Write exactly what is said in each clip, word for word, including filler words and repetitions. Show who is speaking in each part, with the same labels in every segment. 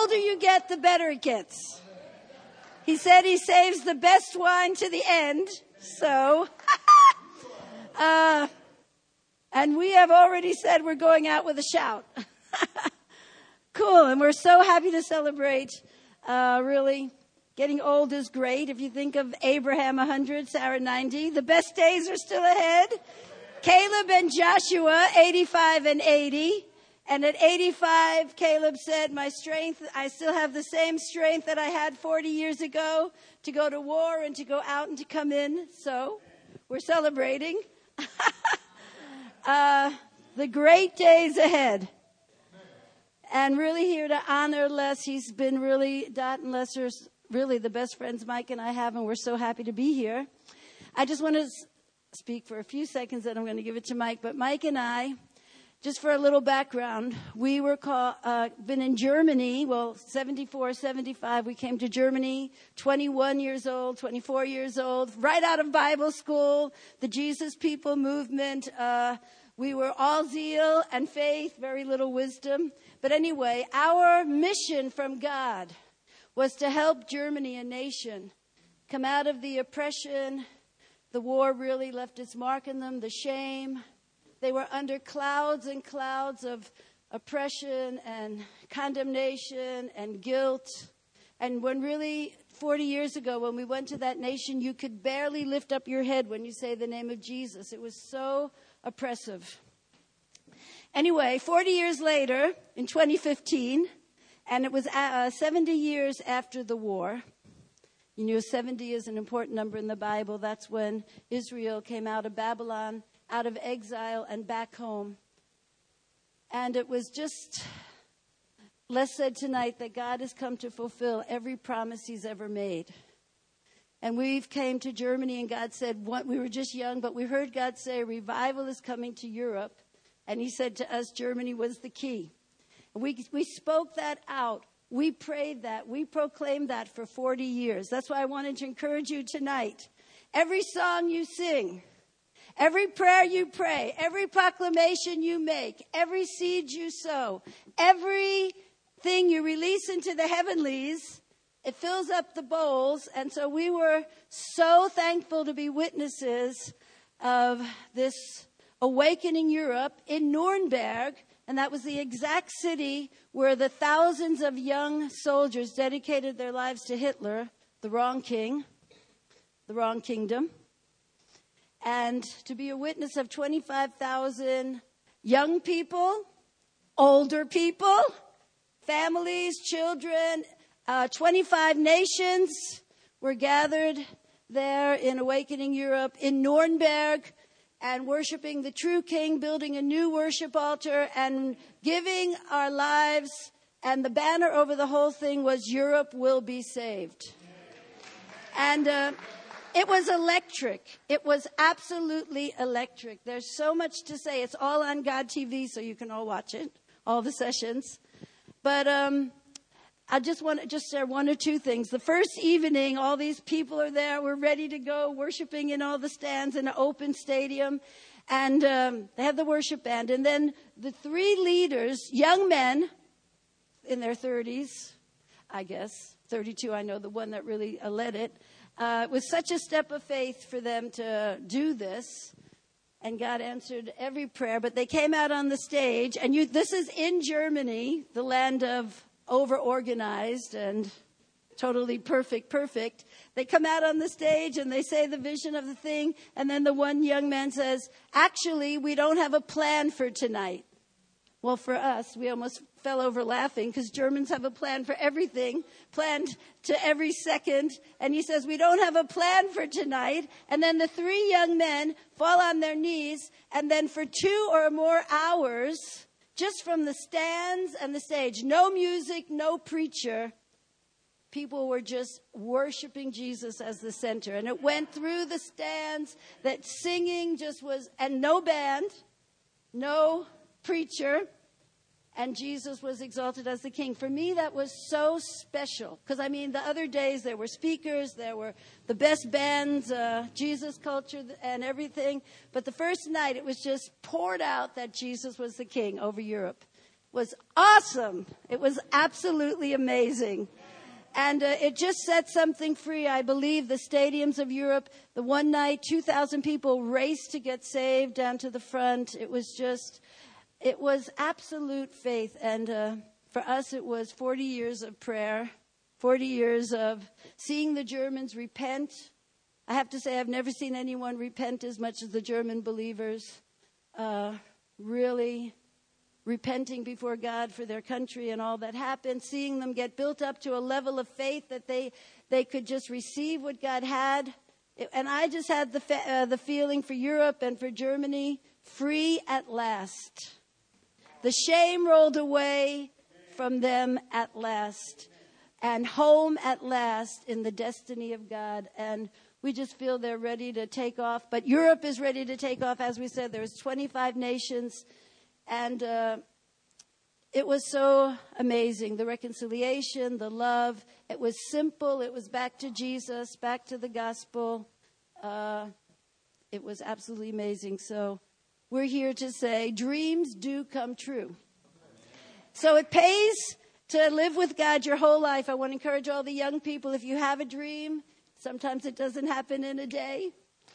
Speaker 1: older you get, the better it gets. He said he saves the best wine to the end. So, uh, and we have already said we're going out with a shout. Cool. And we're so happy to celebrate, uh, really. Getting old is great. If you think of Abraham one hundred, Sarah ninety, the best days are still ahead. Caleb and Joshua, eighty-five and eighty. And at eighty-five, Caleb said, my strength, I still have the same strength that I had forty years ago to go to war and to go out and to come in. So we're celebrating uh, the great days ahead. And really here to honor Les. He's been really, Dot and Les are really the best friends Mike and I have, and we're so happy to be here. I just want to speak for a few seconds, and I'm going to give it to Mike. But Mike and I, just for a little background, we were call, uh, been in Germany, well, seventy-four, seventy-five. We came to Germany, twenty-one years old, twenty-four years old, right out of Bible school, the Jesus People movement. Uh, we were all zeal and faith, very little wisdom. But anyway, our mission from God was to help Germany, a nation, come out of the oppression. The war really left its mark on them, the shame. They were under clouds and clouds of oppression and condemnation and guilt. And when really, forty years ago, when we went to that nation, you could barely lift up your head when you say the name of Jesus. It was so oppressive. Anyway, forty years later, in twenty fifteen, and it was uh, seventy years after the war. You know, seventy is an important number in the Bible. That's when Israel came out of Babylon, out of exile, and back home. And it was just, Les said tonight that God has come to fulfill every promise he's ever made. And we've came to Germany, and God said, what, we were just young, but we heard God say, revival is coming to Europe. And he said to us, Germany was the key. And we, we spoke that out. We prayed that. We proclaimed that for forty years. That's why I wanted to encourage you tonight. Every song you sing, every prayer you pray, every proclamation you make, every seed you sow, everything you release into the heavenlies, it fills up the bowls. And so we were so thankful to be witnesses of this Awakening Europe in Nuremberg. And that was the exact city where the thousands of young soldiers dedicated their lives to Hitler, the wrong king, the wrong kingdom. And to be a witness of twenty-five thousand young people, older people, families, children, uh, twenty-five nations were gathered there in Awakening Europe in Nuremberg, and worshiping the true King, building a new worship altar, and giving our lives. And the banner over the whole thing was, Europe will be saved. And uh, it was electric. It was absolutely electric. There's so much to say. It's all on God T V, so you can all watch it, all the sessions. But um, I just want to just share one or two things. The first evening, all these people are there. We're ready to go, worshiping in all the stands in an open stadium. And um, they have the worship band. And then the three leaders, young men in their thirties, I guess, thirty-two, I know the one that really uh, led it. Uh, it was such a step of faith for them to do this. And God answered every prayer. But they came out on the stage. And you, this is in Germany, the land of over-organized and totally perfect, perfect. They come out on the stage and they say the vision of the thing. And then the one young man says, actually, we don't have a plan for tonight. Well, for us, we almost fell over laughing because Germans have a plan for everything, planned to every second. And he says, we don't have a plan for tonight. And then the three young men fall on their knees. And then for two or more hours, just from the stands and the stage, no music, no preacher, people were just worshiping Jesus as the center. And it went through the stands, that singing just was, and no band, no preacher, and Jesus was exalted as the king. For me, that was so special. Because, I mean, the other days there were speakers, there were the best bands, uh, Jesus culture and everything. But the first night, it was just poured out that Jesus was the king over Europe. was awesome. It was absolutely amazing. And uh, it just set something free. I believe the stadiums of Europe, the one night, two thousand people raced to get saved down to the front. It was just, it was absolute faith. And uh, for us, it was forty years of prayer, forty years of seeing the Germans repent. I have to say, I've never seen anyone repent as much as the German believers, uh, really repenting before God for their country and all that happened, seeing them get built up to a level of faith that they they could just receive what God had. And I just had the fe- uh, the feeling for Europe and for Germany, free at last. The shame rolled away from them at last, and home at last in the destiny of God. And we just feel they're ready to take off. But Europe is ready to take off. As we said, there's twenty-five nations. And uh, it was so amazing, the reconciliation, the love. It was simple. It was back to Jesus, back to the gospel. Uh, it was absolutely amazing. So we're here to say dreams do come true. So it pays to live with God your whole life. I want to encourage all the young people, if you have a dream, sometimes it doesn't happen in a day,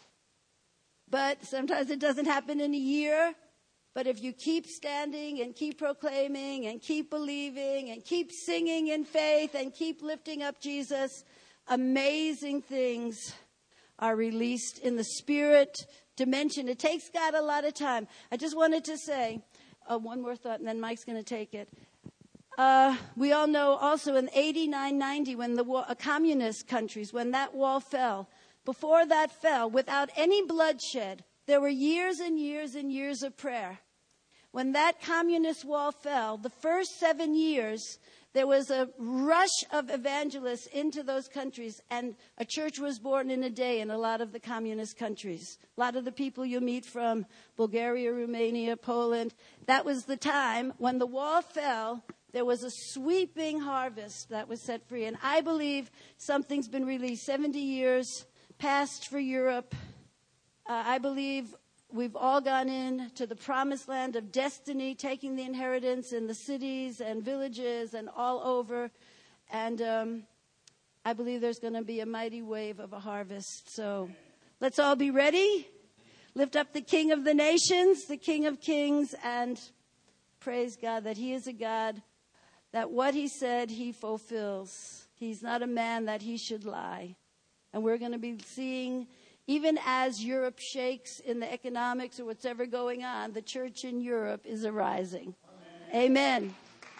Speaker 1: but sometimes it doesn't happen in a year. But if you keep standing and keep proclaiming and keep believing and keep singing in faith and keep lifting up Jesus, amazing things are released in the spirit dimension. It takes God a lot of time. I just wanted to say uh, one more thought, and then Mike's going to take it. Uh, we all know also in eighty-nine ninety, when the wall, uh, communist countries, when that wall fell, before that fell, without any bloodshed, there were years and years and years of prayer. When that communist wall fell, the first seven years, there was a rush of evangelists into those countries, and a church was born in a day in a lot of the communist countries. A lot of the people you meet from Bulgaria, Romania, Poland, that was the time when the wall fell. There was a sweeping harvest that was set free. And I believe something's been released. seventy years passed for Europe. Uh, I believe we've all gone in to the promised land of destiny, taking the inheritance in the cities and villages and all over. And um, I believe there's going to be a mighty wave of a harvest. So let's all be ready. Lift up the King of the nations, the King of kings, and praise God that he is a God that what he said he fulfills. He's not a man that he should lie. And we're going to be seeing, even as Europe shakes in the economics or whatever going on, the church in Europe is arising. Amen. Amen.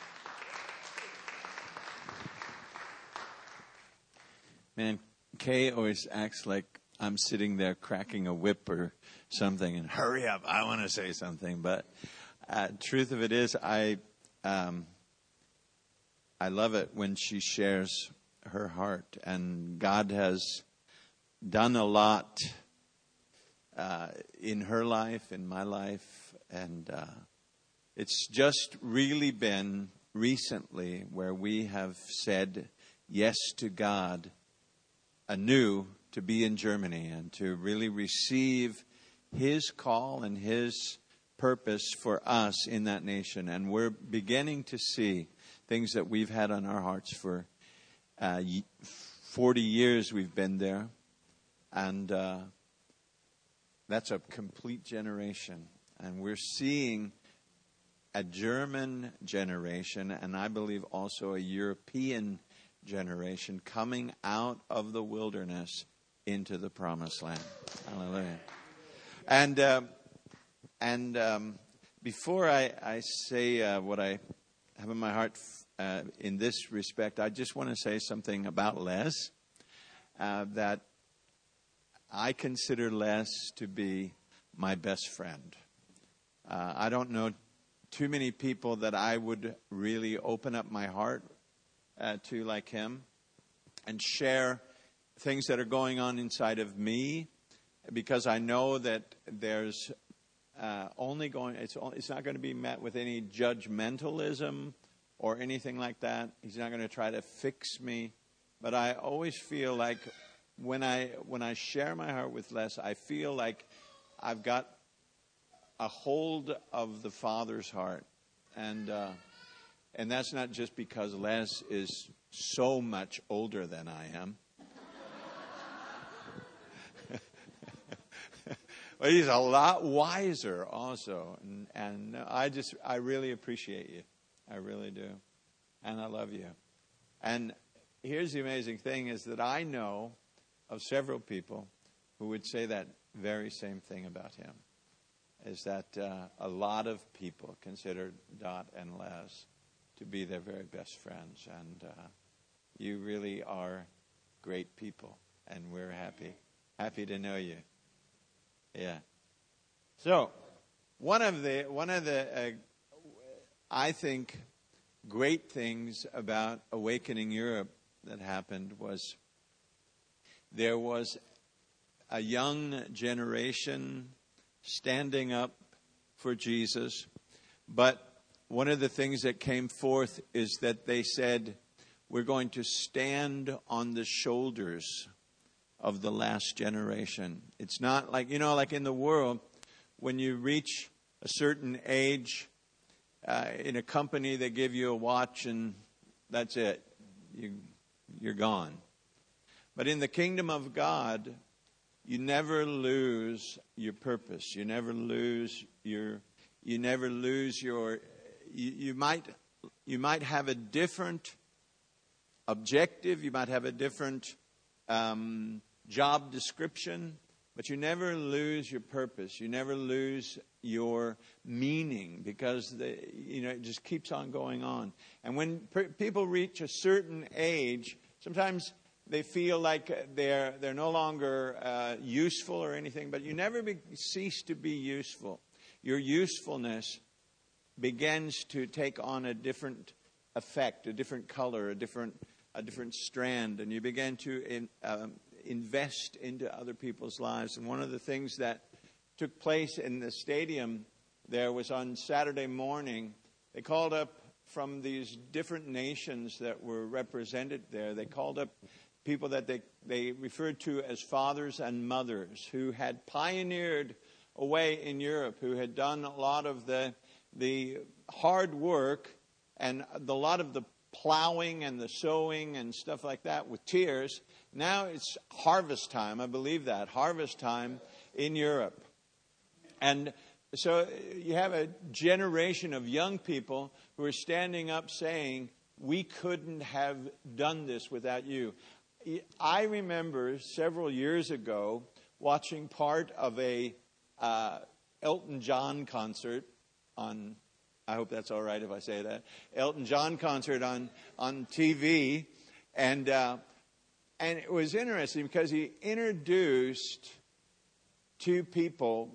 Speaker 2: Man, Kay always acts like I'm sitting there cracking a whip or something and hurry up, I want to say something. But uh, truth of it is, I um, I love it when she shares her heart. And God has done a lot uh, in her life, in my life. And uh, it's just really been recently where we have said yes to God anew to be in Germany and to really receive his call and his purpose for us in that nation. And we're beginning to see things that we've had on our hearts for uh, forty years we've been there. And uh, that's a complete generation. And we're seeing a German generation, and I believe also a European generation coming out of the wilderness into the promised land. Hallelujah. And uh, and um, before I, I say uh, what I have in my heart uh, in this respect, I just want to say something about Les, uh, that I consider Les to be my best friend. Uh, I don't know too many people that I would really open up my heart uh, to like him and share things that are going on inside of me, because I know that there's uh, only going, it's, it's not going to be met with any judgmentalism or anything like that. He's not going to try to fix me. But I always feel like when I when I share my heart with Les, I feel like I've got a hold of the Father's heart. And uh, And that's not just because Les is so much older than I am. But he's a lot wiser also. And, and I just, I really appreciate you. I really do. And I love you. And here's the amazing thing is that I know of several people who would say that very same thing about him. Is that uh, a lot of people consider Dot and Les to be their very best friends. And uh, you really are great people. And we're happy. Happy to know you. Yeah. So, one of the one of the uh, I think great things about Awakening Europe that happened was there was a young generation standing up for Jesus, but one of the things that came forth is that they said, we're going to stand on the shoulders of the last generation. It's not like, you know, like in the world, when you reach a certain age, uh, in a company, they give you a watch and that's it. You, you're gone. But in the kingdom of God, you never lose your purpose. You never lose your, you never lose your, you, you might, you might have a different objective. You might have a different, um, job description, but you never lose your purpose. You never lose your meaning because the, you know, it just keeps on going on. And when per- people reach a certain age, sometimes they feel like they're they're no longer uh, useful or anything, but you never be, cease to be useful. Your usefulness begins to take on a different effect, a different color, a different a different strand, and you begin to in, um, invest into other people's lives. And one of the things that took place in the stadium there was on Saturday morning, they called up from these different nations that were represented there, they called up people that they, they referred to as fathers and mothers who had pioneered away in Europe, who had done a lot of the, the hard work and a lot of the plowing and the sowing and stuff like that with tears. Now it's harvest time, I believe that, harvest time in Europe. And so you have a generation of young people who are standing up saying, we couldn't have done this without you. I remember several years ago watching part of a uh, Elton John concert on, I hope that's all right if I say that, Elton John concert on, on T V. And, uh, and it was interesting because he introduced two people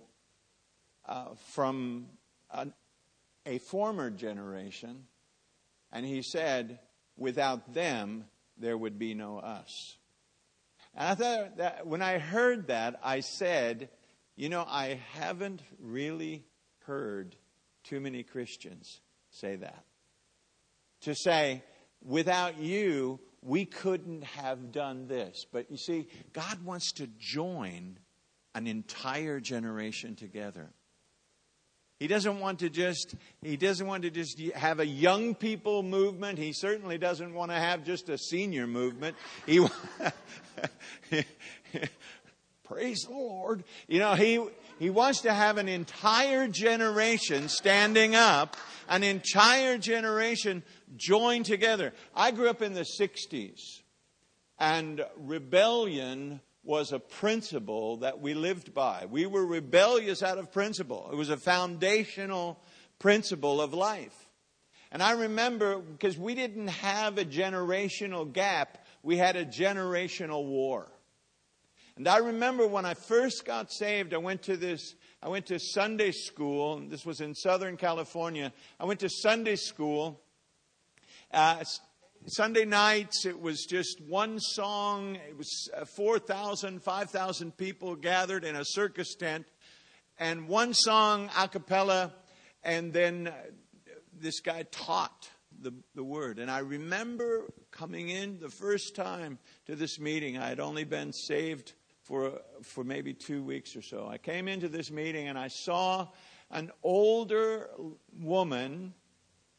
Speaker 2: uh, from a, a former generation. And he said, without them, there would be no us. And I thought that when I heard that, I said, you know, I haven't really heard too many Christians say that. To say, without you, we couldn't have done this. But you see, God wants to join an entire generation together. He doesn't want to just, he doesn't want to just have a young people movement. He certainly doesn't want to have just a senior movement. He, praise the Lord. You know, he, he wants to have an entire generation standing up, an entire generation joined together. I grew up in the sixties, and rebellion was a principle that we lived by. We were rebellious out of principle. It was a foundational principle of life. And I remember, because we didn't have a generational gap, we had a generational war. And I remember when I first got saved, I went to this, I went to Sunday school. And this was in Southern California. I went to Sunday school. Uh, Sunday nights, it was just one song. It was four thousand, five thousand people gathered in a circus tent. And one song, a cappella. And then this guy taught the, the word. And I remember coming in the first time to this meeting. I had only been saved for, for maybe two weeks or so. I came into this meeting and I saw an older woman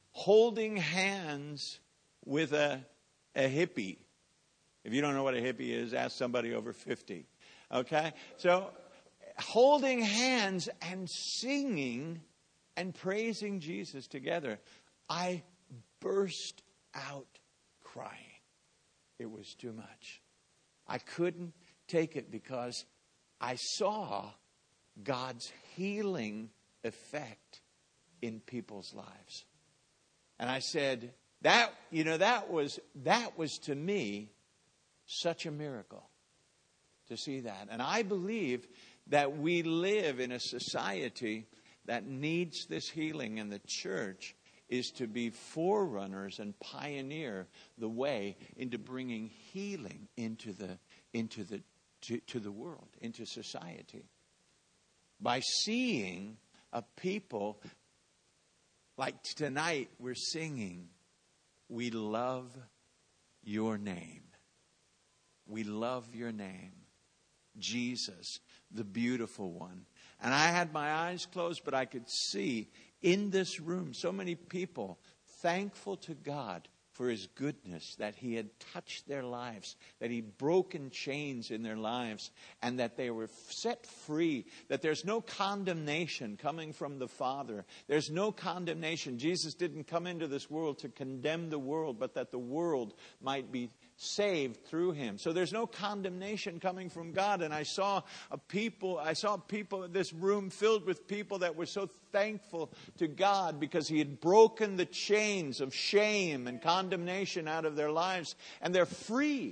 Speaker 2: holding hands with a, a hippie. If you don't know what a hippie is, ask somebody over fifty. Okay? So, holding hands and singing and praising Jesus together, I burst out crying. It was too much. I couldn't take it because I saw God's healing effect in people's lives. And I said, that, you know, that was, that was to me such a miracle to see that. And I believe that we live in a society that needs this healing, and the church is to be forerunners and pioneer the way into bringing healing into the into the to, to the world, into society, by seeing a people like tonight we're singing, we love your name. We love your name, Jesus, the beautiful one. And I had my eyes closed, but I could see in this room so many people thankful to God for his goodness, that he had touched their lives, that he'd broken chains in their lives, and that they were set free, that there's no condemnation coming from the Father. There's no condemnation. Jesus didn't come into this world to condemn the world, but that the world might be saved through him. So there's no condemnation coming from God. And I saw a people, I saw people in this room filled with people that were so thankful to God because he had broken the chains of shame and condemnation out of their lives, and they're free.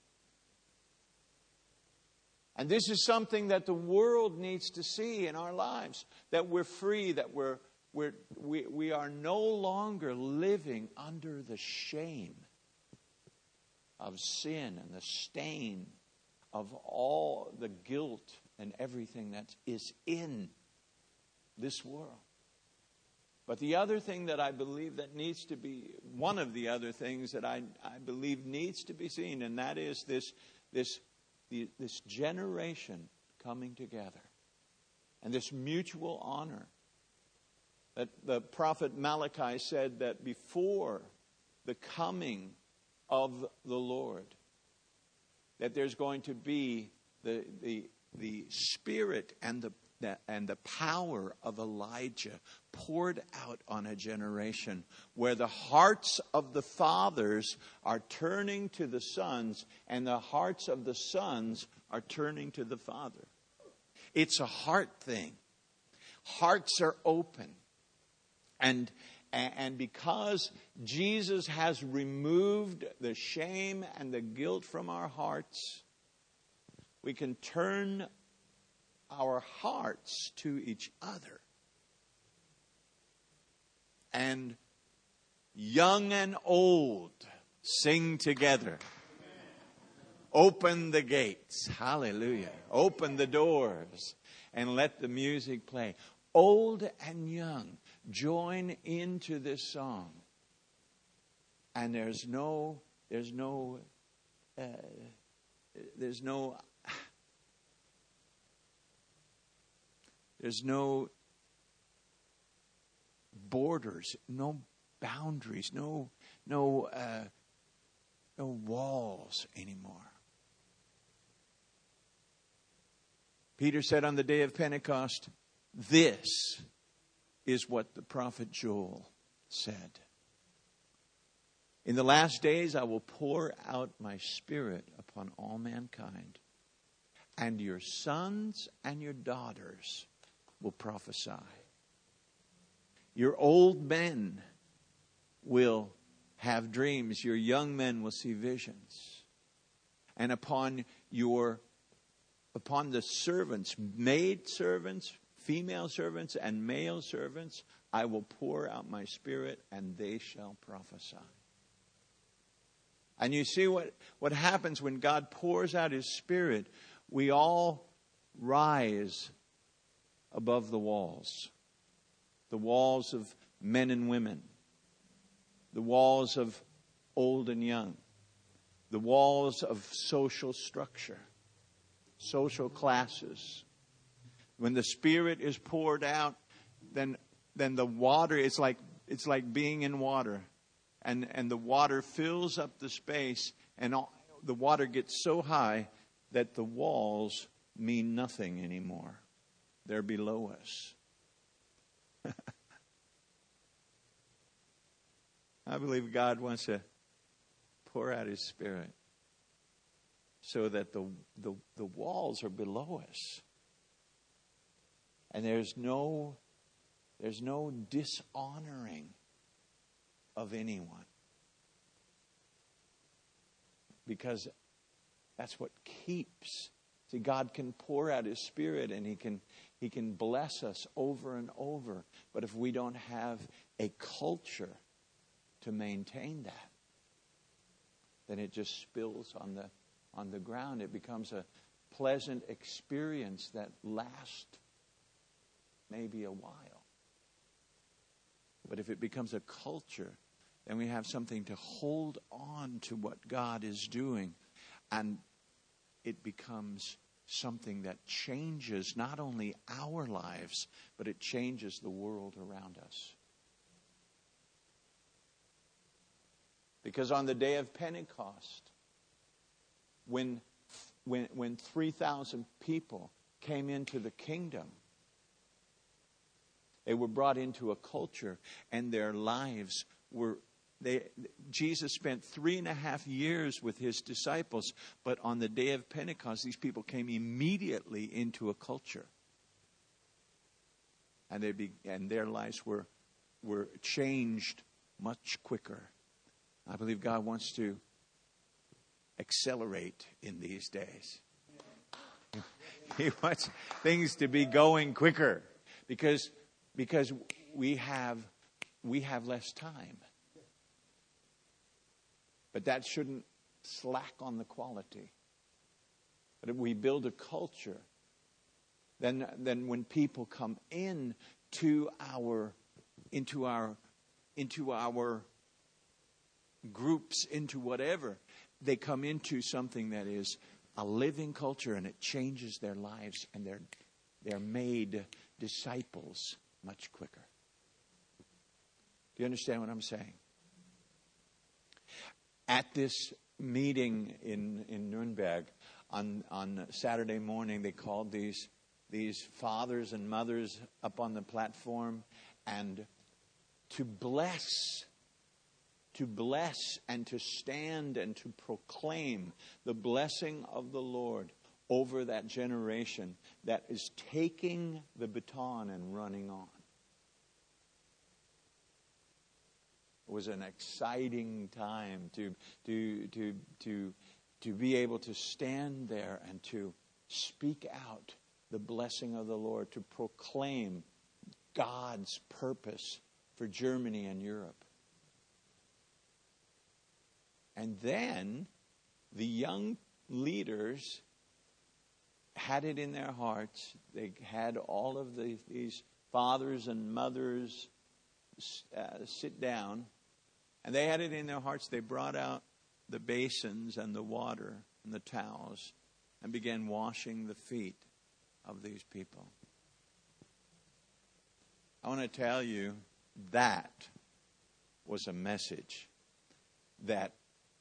Speaker 2: And this is something that the world needs to see in our lives, that we're free, that we're, we're we, we are no longer living under the shame of sin and the stain of all the guilt and everything that is in this world. But the other thing that I believe that needs to be, one of the other things that I, I believe needs to be seen, and that is this, this, this generation coming together and this mutual honor. That the prophet Malachi said that before the coming of the Lord, that there's going to be the the the spirit and the, the and the power of Elijah poured out on a generation where the hearts of the fathers are turning to the sons, and the hearts of the sons are turning to the Father. It's a heart thing. Hearts are open, and And because Jesus has removed the shame and the guilt from our hearts, we can turn our hearts to each other. And young and old sing together. Open the gates. Hallelujah. Open the doors and let the music play. Old and young join into this song, and there's no, there's no, uh, there's no, there's no borders, no boundaries, no, no, uh, no walls anymore. Peter said on the day of Pentecost, "This is what the prophet Joel said. In the last days I will pour out my spirit upon all mankind, and your sons and your daughters will prophesy. Your old men will have dreams, your young men will see visions. And upon your upon the servants, maid servants, female servants and male servants, I will pour out my spirit, and they shall prophesy." And you see what, what happens when God pours out his spirit. We all rise above the walls. The walls of men and women. The walls of old and young. The walls of social structure. Social classes. When the Spirit is poured out, then then the water is like it's like being in water. And, and the water fills up the space, and all, the water gets so high that the walls mean nothing anymore. They're below us. I believe God wants to pour out His Spirit so that the, the, the walls are below us. And there's no, there's no dishonoring of anyone. Because that's what keeps. See, God can pour out His Spirit and He can He can bless us over and over. But if we don't have a culture to maintain that, then it just spills on the on the ground. It becomes a pleasant experience that lasts maybe a while. But if it becomes a culture, then we have something to hold on to what God is doing. And it becomes something that changes not only our lives, but it changes the world around us. Because on the day of Pentecost, when, when, when three thousand people came into the kingdom, they were brought into a culture, and their lives were, they, Jesus spent three and a half years with His disciples, but on the day of Pentecost, these people came immediately into a culture. And they be, and their lives were, were changed much quicker. I believe God wants to accelerate in these days. He wants things to be going quicker because, because we have, we have less time. But that shouldn't slack on the quality. But if we build a culture, then, then when people come in to our, into our, into our groups, into whatever, they come into something that is a living culture, and it changes their lives, and they're they're made disciples much quicker. Do you understand what I'm saying? At this meeting in, in Nuremberg on on Saturday morning, they called these these fathers and mothers up on the platform, and to bless to bless and to stand and to proclaim the blessing of the Lord over that generation that is taking the baton and running on. It was an exciting time to to to to to be able to stand there and to speak out the blessing of the Lord, to proclaim God's purpose for Germany and Europe. And then the young leaders had it in their hearts. They had all of the, these fathers and mothers uh, sit down. And they had it in their hearts. They brought out the basins and the water and the towels and began washing the feet of these people. I want to tell you that was a message that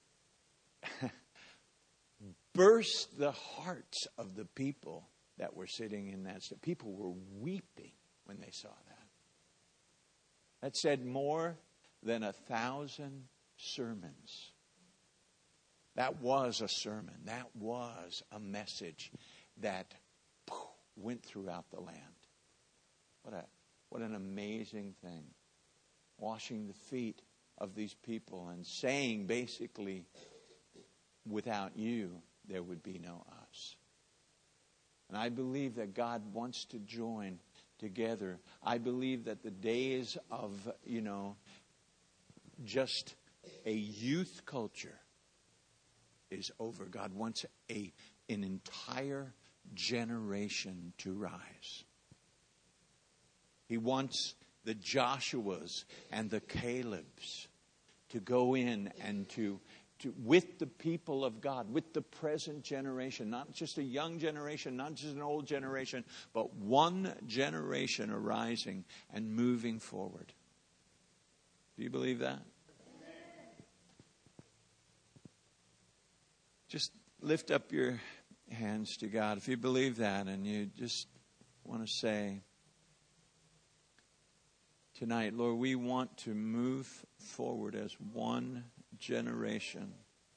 Speaker 2: burst the hearts of the people that were sitting in that. People were weeping when they saw that. That said more than a thousand sermons. That was a sermon. That was a message that went throughout the land. What a what an amazing thing. Washing the feet of these people and saying basically, without you, there would be no us. And I believe that God wants to join together. I believe that the days of, you know, just a youth culture is over. God wants a an entire generation to rise. He wants the Joshuas and the Calebs to go in and to To, with the people of God, with the present generation, not just a young generation, not just an old generation, but one generation arising and moving forward. Do you believe that? Just lift up your hands to God. If you believe that and you just want to say tonight, Lord, we want to move forward as one generation.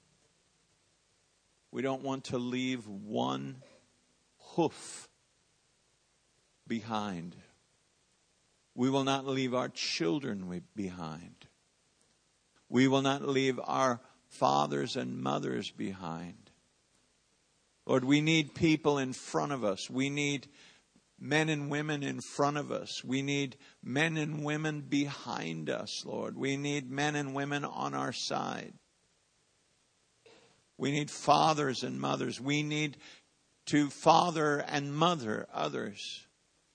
Speaker 2: We don't want to leave one hoof behind. We will not leave our children behind. We will not leave our fathers and mothers behind. Lord, we need people in front of us. We need men and women in front of us. We need men and women behind us, Lord. We need men and women on our side. We need fathers and mothers. We need to father and mother others.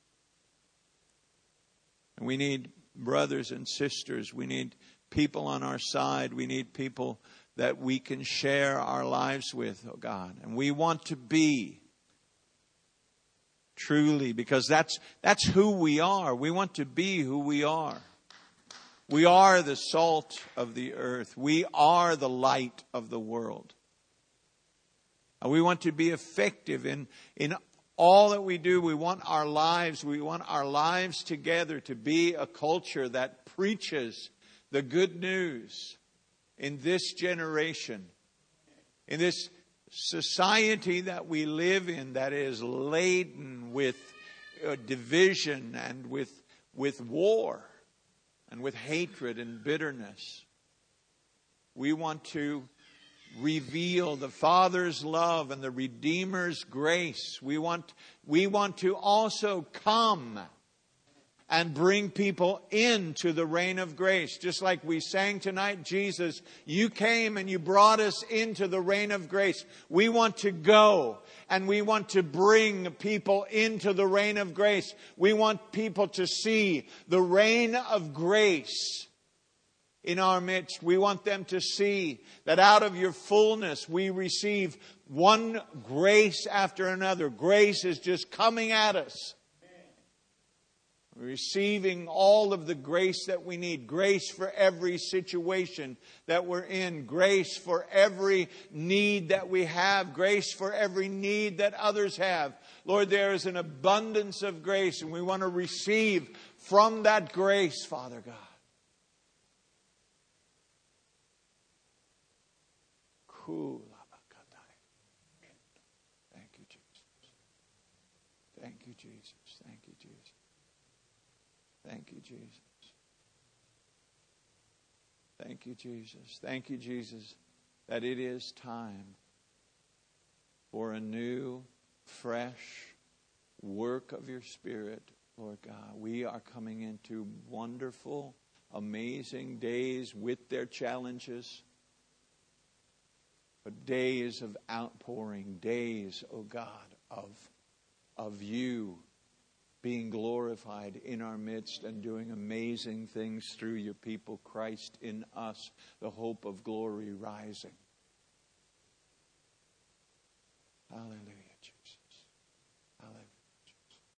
Speaker 2: And we need brothers and sisters. We need people on our side. We need people that we can share our lives with, oh God. And we want to be truly, because that's that's who we are. We want to be who we are. We are the salt of the earth. We are the light of the world. And we want to be effective in, in all that we do. We want our lives, we want our lives together to be a culture that preaches the good news in this generation, in this society that we live in that is laden with uh, division and with, with war and with hatred and bitterness. We want to reveal the Father's love and the Redeemer's grace. We want, we want to also come and bring people into the reign of grace. Just like we sang tonight, Jesus, you came and you brought us into the reign of grace. We want to go and we want to bring people into the reign of grace. We want people to see the reign of grace in our midst. We want them to see that out of your fullness we receive one grace after another. Grace is just coming at us. We're receiving all of the grace that we need. Grace for every situation that we're in. Grace for every need that we have. Grace for every need that others have. Lord, there is an abundance of grace, and we want to receive from that grace, Father God. Thank you, Jesus. Thank you, Jesus. Thank you, Jesus. Thank you, Jesus. Thank you, Jesus. Thank you, Jesus, that it is time for a new, fresh work of your Spirit, Lord God. We are coming into wonderful, amazing days with their challenges. But days of outpouring, days, oh God, of, of you being glorified in our midst and doing amazing things through your people, Christ in us, the hope of glory rising. Hallelujah.